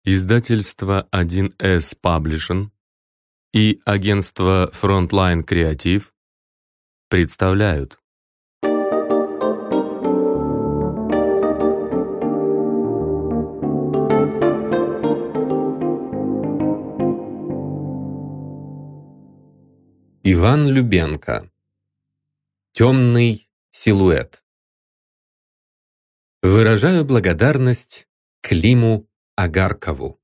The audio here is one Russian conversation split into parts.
Издательство 1С Publishing и агентство Frontline Creative представляют. Иван Любенко. Темный силуэт. Выражаю благодарность Климу Агаркову.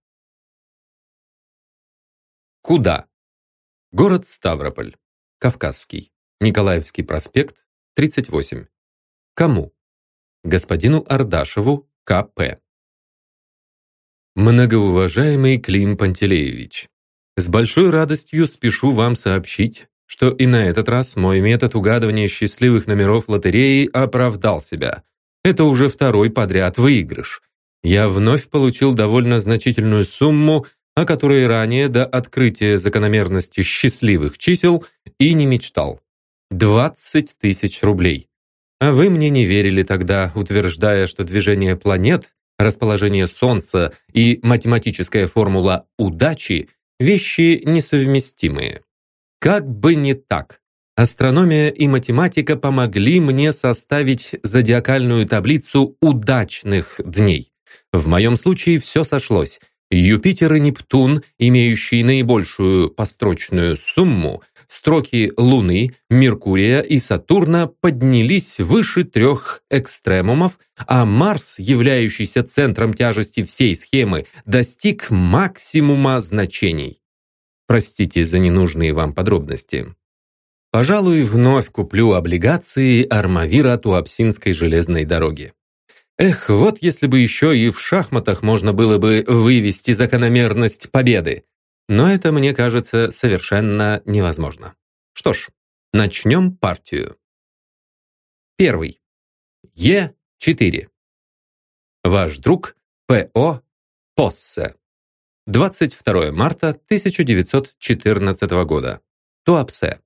Куда? Город Ставрополь. Кавказский. Николаевский проспект, 38. Кому? Господину Ардашеву, К.П. Многоуважаемый Клим Пантелеевич, с большой радостью спешу вам сообщить, что и на этот раз мой метод угадывания счастливых номеров лотереи оправдал себя. Это уже второй подряд выигрыш. Я вновь получил довольно значительную сумму, о которой ранее до открытия закономерности счастливых чисел и не мечтал. 20 тысяч рублей. А вы мне не верили тогда, утверждая, что движение планет, расположение Солнца и математическая формула удачи – вещи несовместимые. Как бы не так. Астрономия и математика помогли мне составить зодиакальную таблицу удачных дней. В моем случае все сошлось. Юпитер и Нептун, имеющие наибольшую построчную сумму, строки Луны, Меркурия и Сатурна поднялись выше 3 экстремумов, а Марс, являющийся центром тяжести всей схемы, достиг максимума значений. Простите за ненужные вам подробности. Пожалуй, вновь куплю облигации Армавира Туапсинской железной дороги. Эх, вот если бы еще и в шахматах можно было бы вывести закономерность победы. Но это, мне кажется, совершенно невозможно. Что ж, начнем партию. Первый. Е4. Ваш друг П.О. Поссе. 22 марта 1914 года. Туапсе.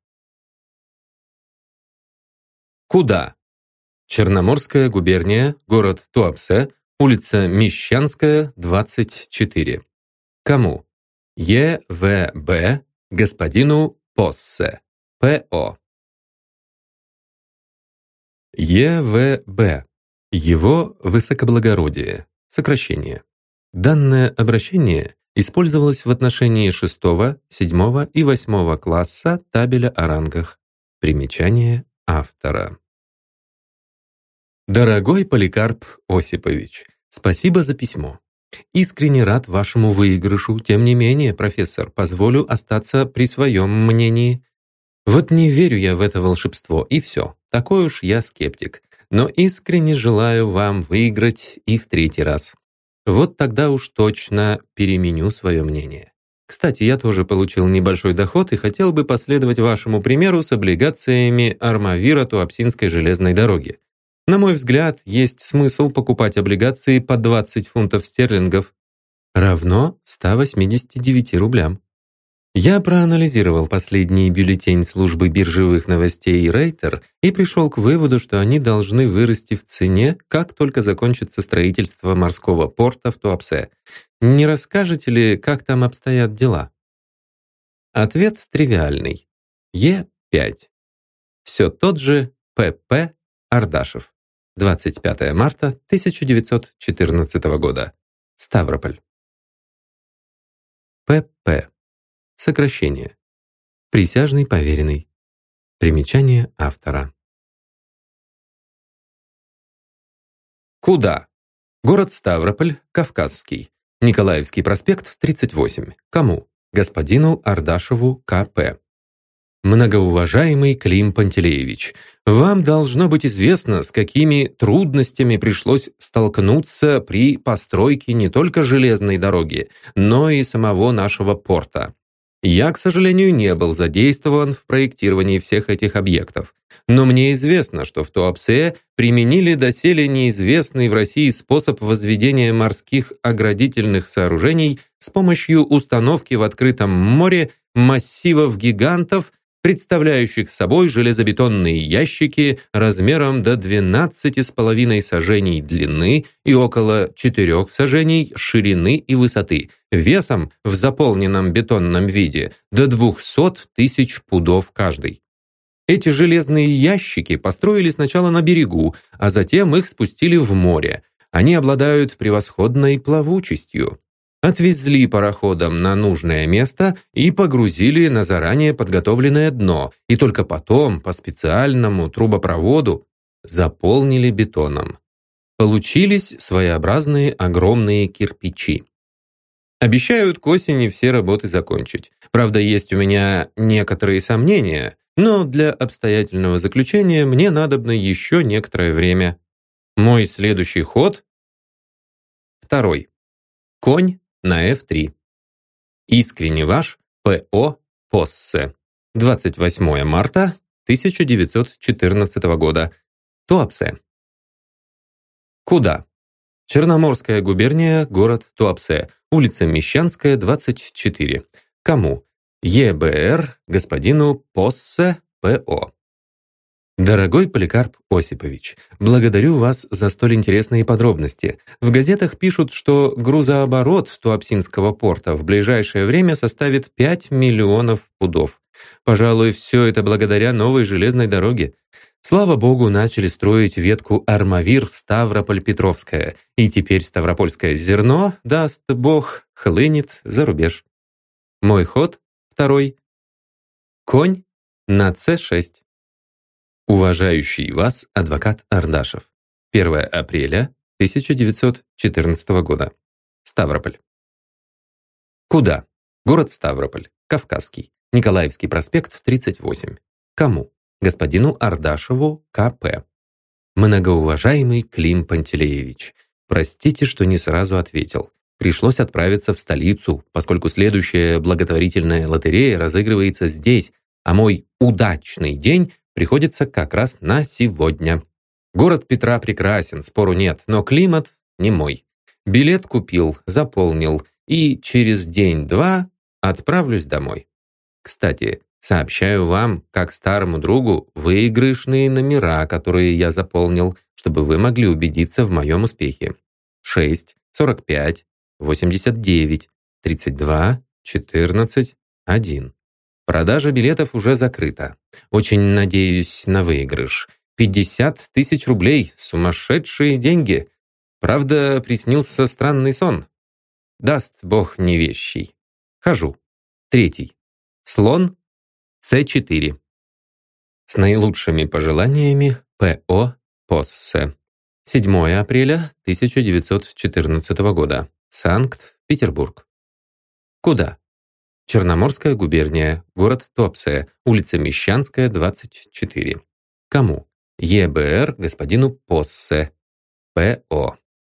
Куда? Черноморская губерния, город Туапсе, улица Мещанская, 24. Кому? Е.В.Б. Господину Поссе. П.О. Е.В.Б. Его высокоблагородие. Сокращение. Данное обращение использовалось в отношении 6, 7 и 8 класса табеля о рангах. Примечание автора. Дорогой Поликарп Осипович, спасибо за письмо. Искренне рад вашему выигрышу. Тем не менее, профессор, позволю остаться при своем мнении. Вот не верю я в это волшебство, и все. Такой уж я скептик. Но искренне желаю вам выиграть и в 3-й раз. Вот тогда уж точно переменю свое мнение. Кстати, я тоже получил небольшой доход и хотел бы последовать вашему примеру с облигациями Армавира Туапсинской железной дороги. На мой взгляд, есть смысл покупать облигации по 20 фунтов стерлингов, равно 189 рублям. Я проанализировал последний бюллетень службы биржевых новостей Рейтер и пришел к выводу, что они должны вырасти в цене, как только закончится строительство морского порта в Туапсе. Не расскажете ли, как там обстоят дела? Ответ тривиальный. Е5. Все тот же П.П. Ардашев. 25 марта 1914 года. Ставрополь. П.П. Сокращение. Присяжный поверенный. Примечание автора. Куда? Город Ставрополь, Кавказский. Николаевский проспект, 38. Кому? Господину Ардашеву, К.П. Многоуважаемый Клим Пантелеевич, вам должно быть известно, с какими трудностями пришлось столкнуться при постройке не только железной дороги, но и самого нашего порта. Я, к сожалению, не был задействован в проектировании всех этих объектов. Но мне известно, что в Туапсе применили доселе неизвестный в России способ возведения морских оградительных сооружений с помощью установки в открытом море массивов гигантов, представляющих собой железобетонные ящики размером до 12,5 саженей длины и около 4 саженей ширины и высоты, весом в заполненном бетонном виде до 200 тысяч пудов каждый. Эти железные ящики построили сначала на берегу, а затем их спустили в море. Они обладают превосходной плавучестью. Отвезли пароходом на нужное место и погрузили на заранее подготовленное дно, и только потом по специальному трубопроводу заполнили бетоном. Получились своеобразные огромные кирпичи. Обещают к осени все работы закончить. Правда, есть у меня некоторые сомнения, но для обстоятельного заключения мне надобно еще некоторое время. Мой следующий ход — второй. Конь на F3. Искренне ваш П.О. Поссе. 28 марта 1914 года. Туапсе. Куда? Черноморская губерния, город Туапсе, улица Мещанская, 24. Кому? ЕБР, господину Поссе П.О. Дорогой Поликарп Осипович, благодарю вас за столь интересные подробности. В газетах пишут, что грузооборот Туапсинского порта в ближайшее время составит 5 миллионов пудов. Пожалуй, все это благодаря новой железной дороге. Слава богу, начали строить ветку Армавир-Ставрополь-Петровская, и теперь ставропольское зерно, даст бог, хлынет за рубеж. Мой ход второй. Конь на С6. Уважающий вас адвокат Ардашев. 1 апреля 1914 года. Ставрополь. Куда? Город Ставрополь, Кавказский. Николаевский проспект, 38. Кому? Господину Ардашеву, К.П. Многоуважаемый Клим Пантелеевич, простите, что не сразу ответил. Пришлось отправиться в столицу, поскольку следующая благотворительная лотерея разыгрывается здесь, а мой удачный день приходится как раз на сегодня. Город Петра прекрасен, спору нет, но климат не мой. Билет купил, заполнил, и через день-два отправлюсь домой. Кстати, сообщаю вам, как старому другу, выигрышные номера, которые я заполнил, чтобы вы могли убедиться в моем успехе. 6, 45, 89, 32, 14, 1. Продажа билетов уже закрыта. Очень надеюсь на выигрыш. 50 тысяч рублей. Сумасшедшие деньги. Правда, приснился странный сон. Даст бог невещий. Хожу. 3. Слон. С4. С наилучшими пожеланиями П.О. Поссе. 7 апреля 1914 года. Санкт-Петербург. Куда? Черноморская губерния, город Туапсе, улица Мещанская, 24. Кому? ЕБР господину Поссе, П.О.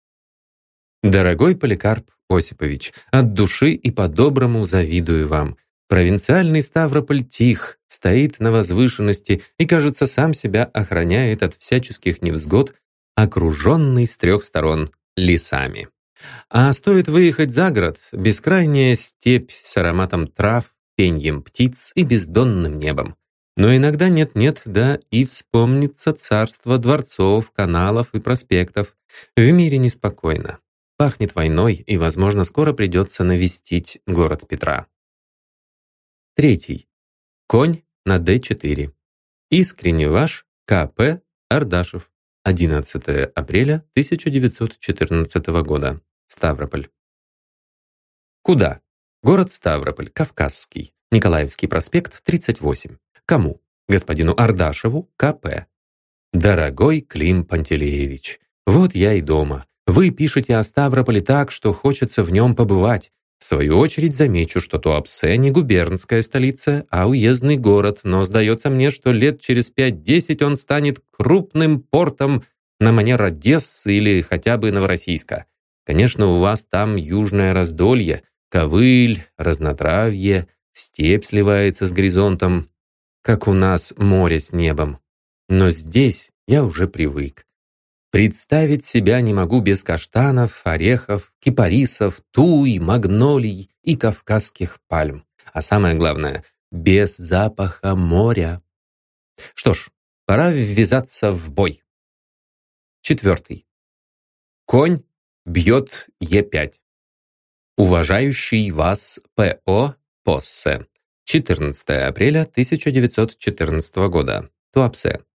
Дорогой Поликарп Осипович, от души и по-доброму завидую вам. Провинциальный Ставрополь тих, стоит на возвышенности и, кажется, сам себя охраняет от всяческих невзгод, окруженный с 3 сторон лесами. А стоит выехать за город, бескрайняя степь с ароматом трав, пеньем птиц и бездонным небом. Но иногда нет-нет, да и вспомнится царство дворцов, каналов и проспектов. В мире неспокойно. Пахнет войной, и, возможно, скоро придется навестить город Петра. 3. Конь на Д4. Искренне ваш К.П. Ардашев. 11 апреля 1914 года. Ставрополь. Куда? Город Ставрополь, Кавказский. Николаевский проспект, 38. Кому? Господину Ардашеву, К.П. Дорогой Клим Пантелеевич, вот я и дома. Вы пишете о Ставрополе так, что хочется в нем побывать. В свою очередь замечу, что Туапсе не губернская столица, а уездный город, но сдается мне, что лет через 5-10 он станет крупным портом на манер Одессы или хотя бы Новороссийска. Конечно, у вас там южное раздолье, ковыль, разнотравье, степь сливается с горизонтом, как у нас море с небом. Но здесь я уже привык. Представить себя не могу без каштанов, орехов, кипарисов, туй, магнолий и кавказских пальм. А самое главное, без запаха моря. Что ж, пора ввязаться в бой. 4. Конь бьет Е5. Уважающий вас П.О. Поссе. 14 апреля 1914 года. Туапсе.